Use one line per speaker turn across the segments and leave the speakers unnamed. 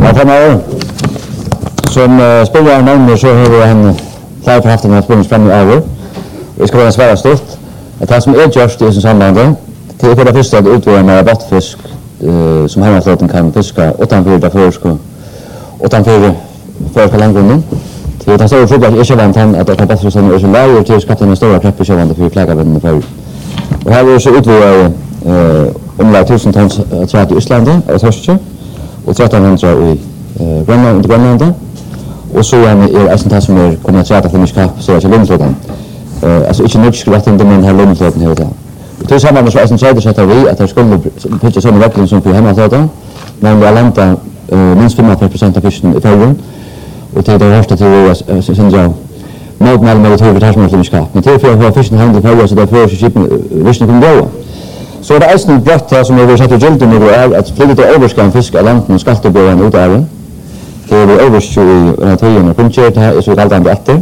framöver. Som spelare nämner så har han klart haft en spelning fram i år. Vi ska vara svära stort. Att det som är just i samband till för det första att utvara med rabattfisk som hemmaflåten kan fiska utanför det förska utanför för landgrunden. Till det så tror jag inte att det kan passa som är så lägre till skatten en stora kraft på sjön för fläggarvänner för. Och här är så utvara omlag 1000 ton träd i Island och torsk och 1300 i Grönland. Och så är det som är kommer att träda för mycket så att lundflåten. Alltså inte mycket skulle att men här lundflåten hela tiden. Det samma med så att trädet sätter vi att det skulle pitcha såna verkligen som för hemmaflåten. Men det landa minst 5% av fisken i färgen. Och det är första till sen jag modmal med hur det här som är mycket. Men det är för att fisken handlar för så där för skipen visst kan gå. Så det är en brott som vi sätter gilden nu är att flyga till överskan fiska landen och skattebördan ut av den. Det är överst i tiden och kunde det här är så galdande efter.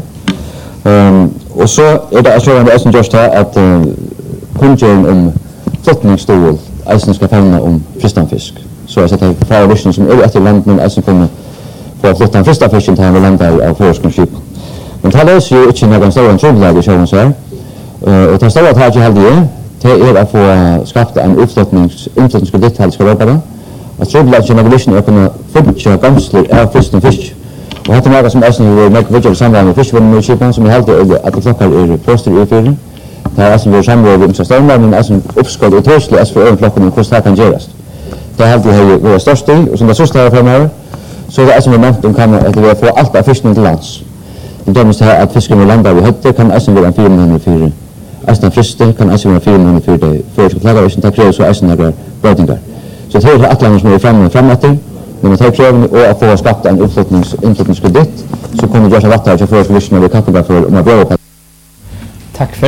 Och så är det så att det är just här att kunde om flottningsstol eisen ska fånga om fristanfisk. Så jag sätter fara vision som är efter landen eisen kommer för att flotta fristanfisken till landa av forskningsskip. Men det är ju inte någon stor trubbel i sjön så här. Och det står att här det är att få skapa en inflottningskredit här ska vara. Att trubbel att någon vision är kunna få ganska är först och fisk. Och det är något som eisen vill make video samband med fiskvården och skipen som är helt att det klockar är poster i fyren. Det är som vår samråd med större men alltså uppskott och tröskel as för överklockan och kostar kan göras. Det har alltid varit störst och som det sista här framöver så det är som moment kan att vi får allt av fisken till lands. Det måste här att fisken i landa vi hade kan alltså vara 404. Alltså friste kan alltså vara 404 det för att klara oss inte kräva så alltså några brödingar. Så det är atlanten som är framåt men det tar kräven och att få skapa en inflottningskredit så kommer det göra vatten för fisken och vi kan bara för om att börja.
Tack för